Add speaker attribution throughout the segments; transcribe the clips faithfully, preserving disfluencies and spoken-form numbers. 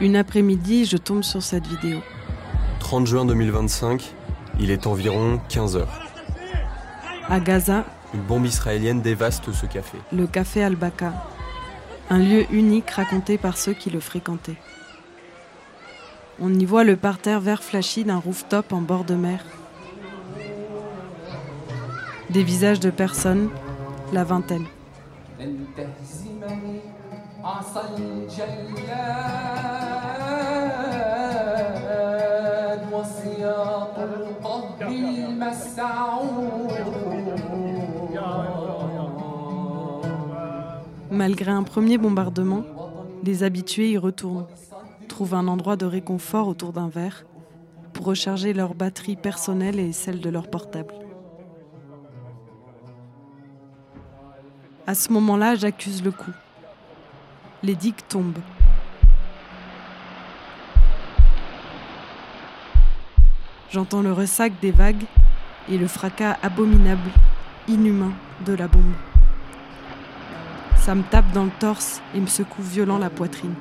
Speaker 1: Une après-midi, je tombe sur cette vidéo.
Speaker 2: trente juin deux mille vingt-cinq, il est environ quinze heures.
Speaker 1: À Gaza,
Speaker 2: une bombe israélienne dévaste ce café.
Speaker 1: Le café Al-Baka, un lieu unique raconté par ceux qui le fréquentaient. On y voit le parterre vert flashy d'un rooftop en bord de mer. Des visages de personnes, la vingtaine. Malgré un premier bombardement, les habitués y retournent, trouvent un endroit de réconfort autour d'un verre pour recharger leurs batteries personnelles et celles de leurs portables. À ce moment-là, j'accuse le coup. Les digues tombent. J'entends le ressac des vagues et le fracas abominable, inhumain de la bombe. Ça me tape dans le torse et me secoue violent la poitrine.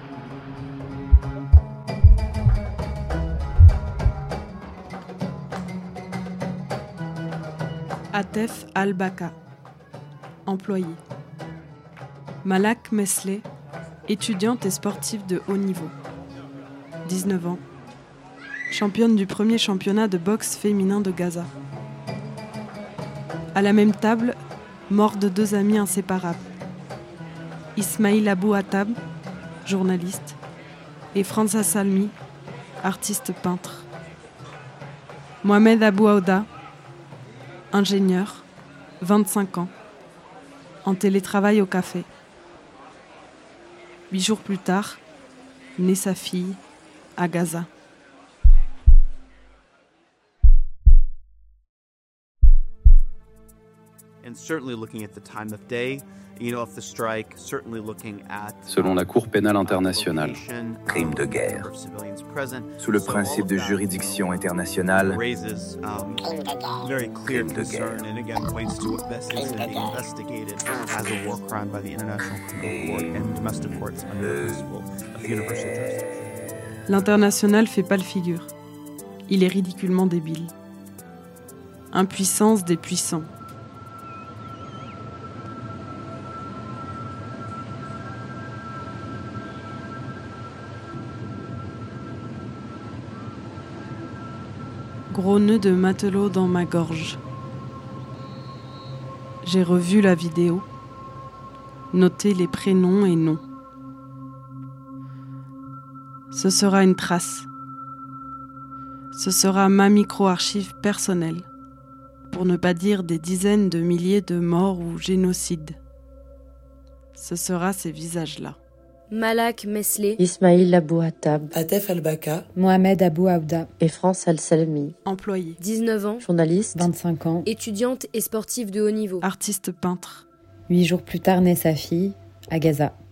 Speaker 1: Atef Al-Baka, employé. Malak Mesleh, étudiante et sportive de haut niveau. dix-neuf ans. Championne du premier championnat de boxe féminin de Gaza. À la même table, mort de deux amis inséparables. Ismail Abou Attab, journaliste, et Franza Salmi, artiste peintre. Mohamed Abou Aouda, ingénieur, vingt-cinq ans, en télétravail au café. Huit jours plus tard, naît sa fille à Gaza.
Speaker 3: And certainly looking at the time of day, you know, of the strike, certainly looking at
Speaker 4: selon la Cour pénale internationale,
Speaker 5: crime de guerre, sous le principe de juridiction internationale,
Speaker 3: raises um, very clear concern and again points to what best is being investigated as a war crime by the International Criminal Court and domestic courts under the principle of universal jurisdiction.
Speaker 1: L'international fait pas le figure. Il est ridiculement débile. Impuissance des puissants. Gros nœud de matelot dans ma gorge. J'ai revu la vidéo, noté les prénoms et noms. Ce sera une trace. Ce sera ma micro-archive personnelle, pour ne pas dire des dizaines de milliers de morts ou génocides. Ce sera ces visages-là.
Speaker 6: Malak Mesleh,
Speaker 7: Ismail Abou Attab,
Speaker 8: Atef Al-Baka,
Speaker 9: Mohamed Abou Aouda
Speaker 7: et France Al-Salmi.
Speaker 1: Employé.
Speaker 6: dix-neuf ans,
Speaker 7: journaliste,
Speaker 9: vingt-cinq ans,
Speaker 6: étudiante et sportive de haut niveau.
Speaker 1: Artiste peintre.
Speaker 9: Huit jours plus tard naît sa fille, à Gaza.